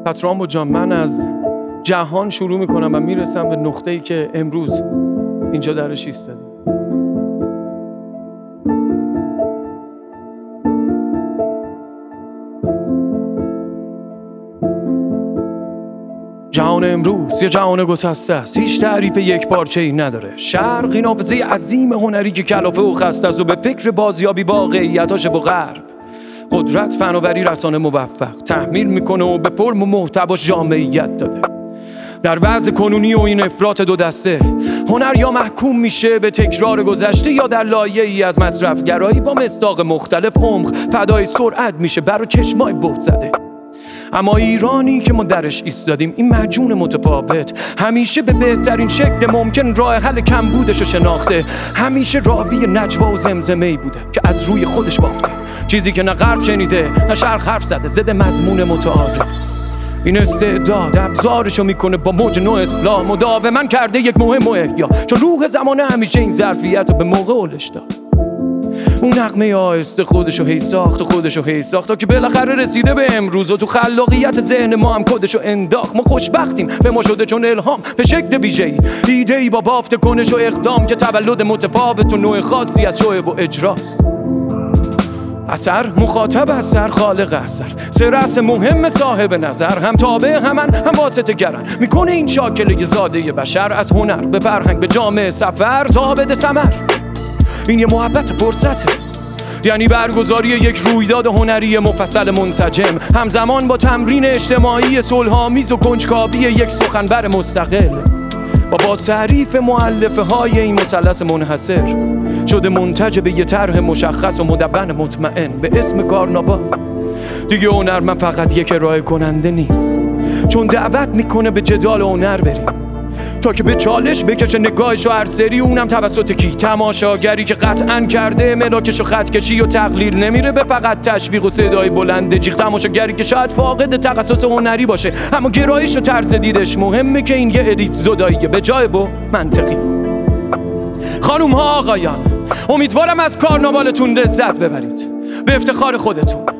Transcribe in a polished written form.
پس رامبو جان، من از جهان شروع میکنم و میرسم به نقطه‌ای که امروز اینجا درش ایستادیم. جهان امروز یه جهان گسسته است، هیچ تعریف یک پارچه‌ای نداره. شرق این حافظه عظیم هنری که کلافه و خسته است و به فکر بازیابی واقعیتاش با غرب، قدرت، فناوری، رسانه موفق تحمیل میکنه و به فرم و محتواش جامعیت داده. در وضع کنونی و این افراط دو دسته، هنر یا محکوم میشه به تکرار گذشته یا در لایه‌ای از مصرفگرایی با مصداق مختلف عمق فدای سرعت میشه برای چشمای بهت زده. اما ایرانی که ما درش ایستادیم، این مجون متفاوت، همیشه به بهترین شکل ممکن راه حل کمبودش رو شناخته. همیشه راوی نجوا و زمزمه‌ای بوده که از روی خودش بافته، چیزی که نه غرب شنیده نه شرق حرف زده، ضد مضمون متعارف. این استعداد ابزارشو میکنه با موج نو اسلام، مداوما کرده یک مهم و احیا، چون روح زمانه همیشه این ظرفیت رو به موقع اولش داد. اون نغمه آهسته خودشو هی ساخت و خودشو هی ساخت تا که بالاخره رسیده به امروز و تو خلاقیت ذهن ما هم کدشو انداخت. ما خوشبختیم به ما شده چون الهام به شکل ویژه‌ای، ایده‌ای با بافت کنش و اقدام که تولد متفاوت و نوع خاصی از شعب و اجراست. اثر مخاطب اثر، خالق اثر، سه رأس مهم صاحب نظر، هم تابع همن هم واسطه گرن، میکنه این شاکله زاده بشر از هنر به فرهنگ به جامعه سفر تا بده ثمر. این یه محبت فرصته، یعنی برگزاری یک رویداد هنری مفصل منسجم، همزمان با تمرین اجتماعی صلح‌آمیز و کنجکاوی یک سخنور مستقل. و با تعریف مؤلفه های این مثلث منحصر شده منتج به یه طرح مشخص و مدون مطمئن به اسم کارناوال. دیگه هنرمند فقط یک ارائه کننده نیست، چون دعوت میکنه به جدال هنر بریم تا که به چالش بکشه نگاهشو هر سری، اونم توسط کی؟ تماشاگری که قطعاً کرده ملاکشو خط کشی و تقلیل، نمیره به فقط تشویق و صدای بلند جیغ. تماشاگری که شاید فاقد تخصص هنری باشه، اما گرایش و طرز دیدش مهمه که این یه الیت زداییه به جای با منطقی. خانوم ها، آقایان، امیدوارم از کارناوالتون لذت ببرید، به افتخار خودتون.